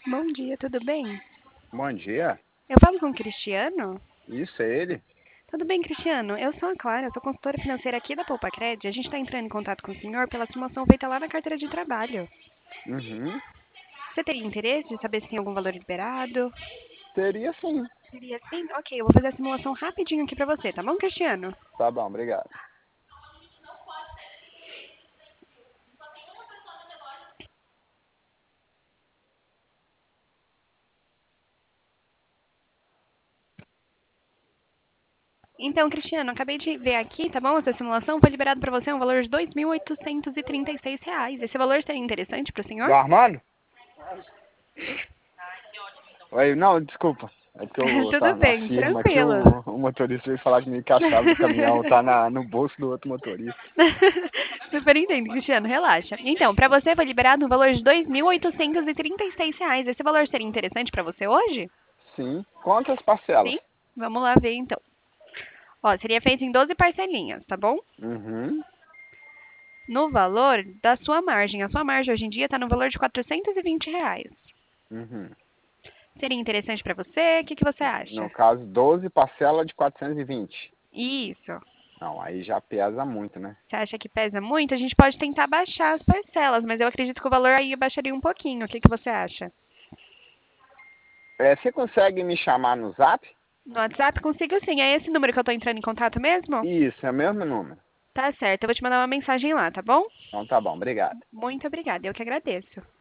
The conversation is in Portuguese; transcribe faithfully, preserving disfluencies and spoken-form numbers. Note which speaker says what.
Speaker 1: Bom dia, tudo bem?
Speaker 2: Bom dia.
Speaker 1: Eu falo com o Cristiano?
Speaker 2: Isso, é ele?
Speaker 1: Tudo bem, Cristiano? Eu sou a Clara, eu sou consultora financeira aqui da Poupa Cred. A gente está entrando em contato com o senhor pela simulação feita lá na carteira de trabalho.
Speaker 2: Uhum.
Speaker 1: Você teria interesse de saber se tem algum valor liberado?
Speaker 2: Teria sim.
Speaker 1: Teria sim? Ok, eu vou fazer a simulação rapidinho aqui para você, tá bom, Cristiano?
Speaker 2: Tá bom, obrigado.
Speaker 1: Então, Cristiano, acabei de ver aqui, tá bom? Essa simulação foi liberado para você um valor de dois mil oitocentos e trinta e seis reais. Esse valor seria interessante para o senhor?
Speaker 2: Do Armando? Oi, não, desculpa. É porque eu
Speaker 1: Tudo
Speaker 2: tava na
Speaker 1: bem,
Speaker 2: firma aqui,
Speaker 1: tranquilo.
Speaker 2: o, o motorista veio falar comigo que a chave do caminhão tá na, no bolso do outro motorista.
Speaker 1: Super entendo, Cristiano, relaxa. Então, para você foi liberado um valor de dois mil oitocentos e trinta e seis reais. Esse valor seria interessante para você hoje?
Speaker 2: Sim. Quantas parcelas?
Speaker 1: Sim? Vamos lá ver então. Ó, seria feito em doze parcelinhas, tá bom?
Speaker 2: Uhum.
Speaker 1: No valor da sua margem. A sua margem hoje em dia está no valor de quatrocentos e vinte reais.
Speaker 2: Uhum.
Speaker 1: Seria interessante para você? O que, que você
Speaker 2: No
Speaker 1: acha?
Speaker 2: caso, doze parcelas de quatrocentos e vinte.
Speaker 1: Isso.
Speaker 2: Não, aí já pesa muito, né?
Speaker 1: Você acha que pesa muito? A gente pode tentar baixar as parcelas, mas eu acredito que o valor aí baixaria um pouquinho. O que, que você acha?
Speaker 2: É, você consegue me chamar no zap?
Speaker 1: No WhatsApp consigo sim. É esse número que eu estou entrando em contato mesmo?
Speaker 2: Isso, é o mesmo número.
Speaker 1: Tá certo, eu vou te mandar uma mensagem lá, tá bom?
Speaker 2: Então tá bom, obrigado.
Speaker 1: Muito obrigada, eu que agradeço.